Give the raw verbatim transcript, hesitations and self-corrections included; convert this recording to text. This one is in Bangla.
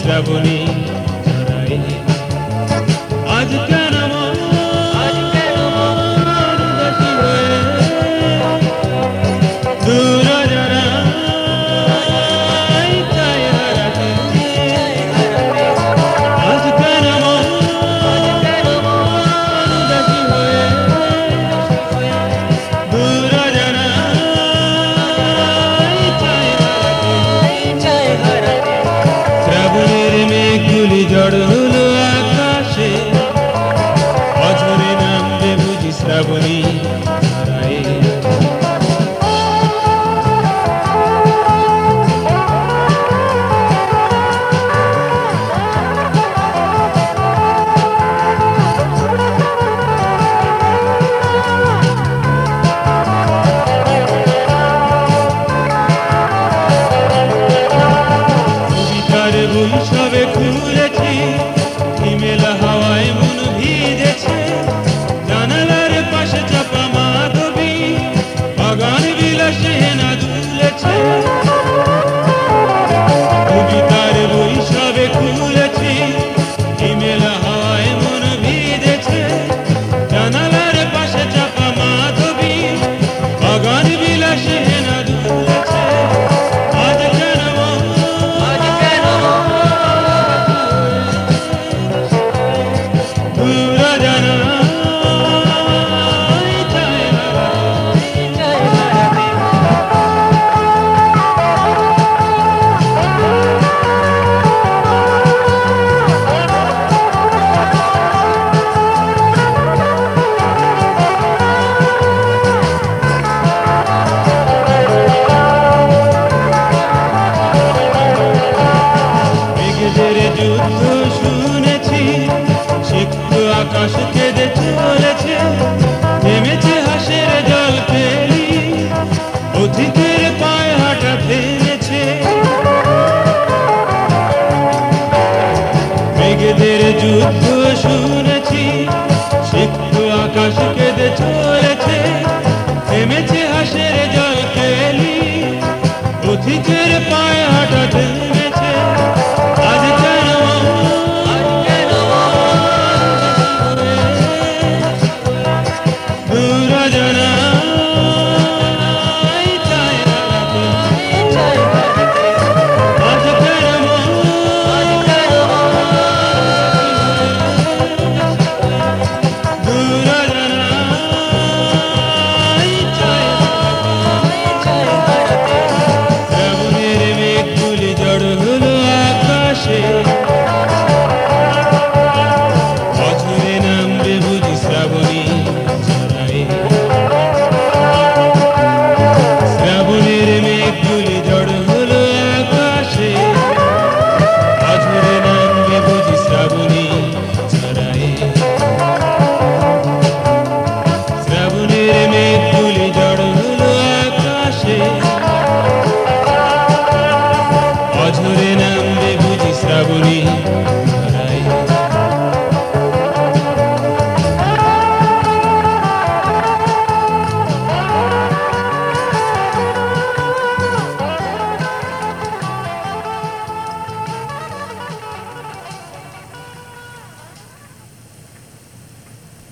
শ্রাবণী ধারায়। আজ কেন মন উদাসী হয়ে দূর জানাই চাই হারাতে। আজ কেন মন উদাসী হয়ে দূর জানাই চাই হারাতে। শ্রাবণের মেঘগুলি জড় হলো আকাশে, অঝরে নামবে বুঝি শ্রাবণী ধারায়। কবিতার বই সবে খুলেছি, হিমেল হাওয়ায় মন ভিজেছে। জানালার পাশে চাপা মাধবী, বাগান বিলাসে না দুলেছে। কবিতার বই সবে খুলেছি, হিমেল হাওয়ায় মন ভিজেছে। জানালার পাশে চাপা মাধবী, বাগান বিলাসে না দুলেছে। আজ কেন মন দূর জানাই চাই হারাতে। মেঘেদের যুদ্ধ শুনেছি, সিক্ত আকাশ কেঁদে চলেছে। থেমেছে হাসের জল ফেলি, অধিকের পায়ে হাঁটা থেমেছে। মেঘেদের যুদ্ধ শুনেছি,